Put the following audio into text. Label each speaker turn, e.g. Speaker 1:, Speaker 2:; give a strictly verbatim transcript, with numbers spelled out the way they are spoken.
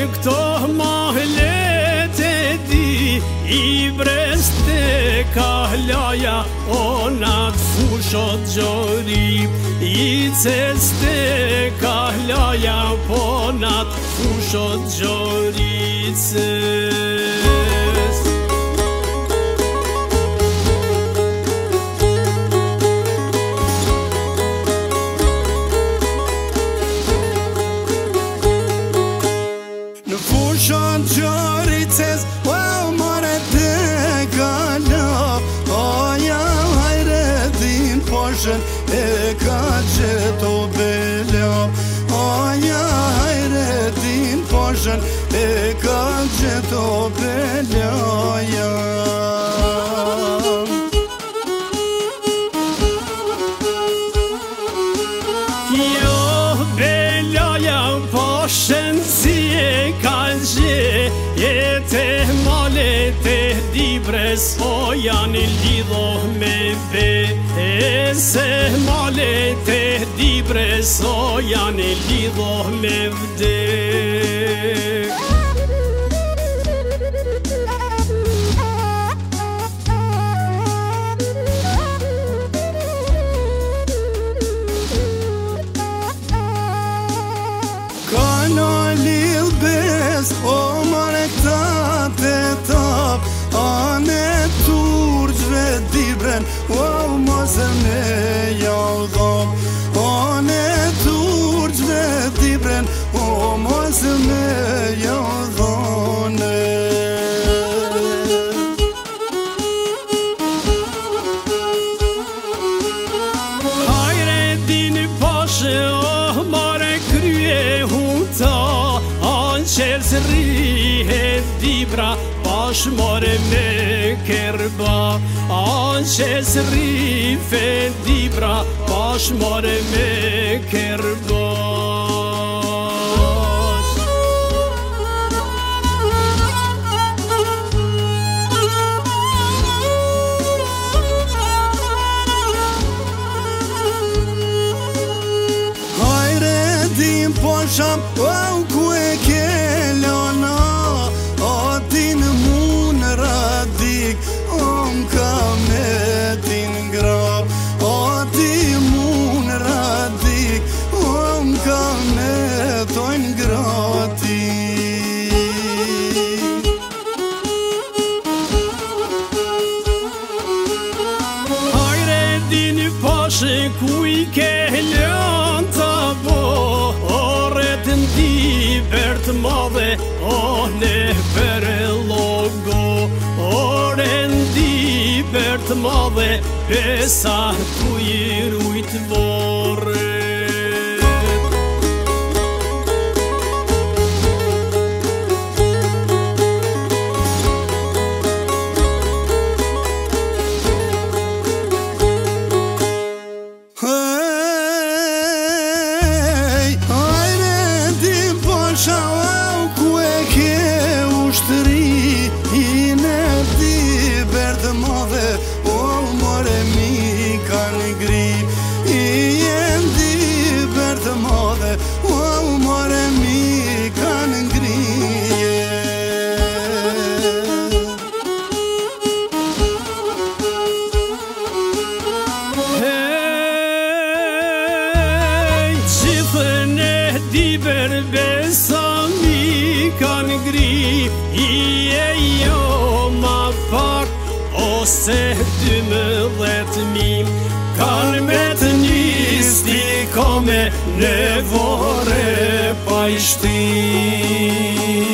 Speaker 1: këto mahlete di I breste kahlaja onat fushot gjori I ceste kahlaja ponat fushot gjoricës
Speaker 2: Fushon gjoricës, wow, more të kala Oja hajretin poshën e ka qëto bela Oja hajretin poshën e ka qëto bela
Speaker 1: Jo belaja poshën si e kalqe Jete malet e dibres o janë lidho me be E se malet e dibres o janë lidho me vde
Speaker 2: O mare këta të tap Ane turgjve dibren O mose me javdhap Ane turgjve dibren O mose me javdhane
Speaker 1: Hajre din pashe o mare krye huta Qelës rrihet dibra Pash more me kerba Qelës rrihet dibra Pash more me kerba
Speaker 2: Hajre din posham Wow, ku e ke
Speaker 1: Ku I ke lën të bo Oret ndi për të madhe O ne për logo Oret ndi për të madhe Pesa ku I rujt vorë
Speaker 2: Shau ku e ke ushtëri I në ti berdë madhe O more mi kanë gri I jem ti berdë madhe O more mi kanë gri
Speaker 1: Hej, gjithën e diber besa mi kanë gri I e jo ma pak Ose dymëdhet mi Kanë me të njësti Kome në vore pa I shti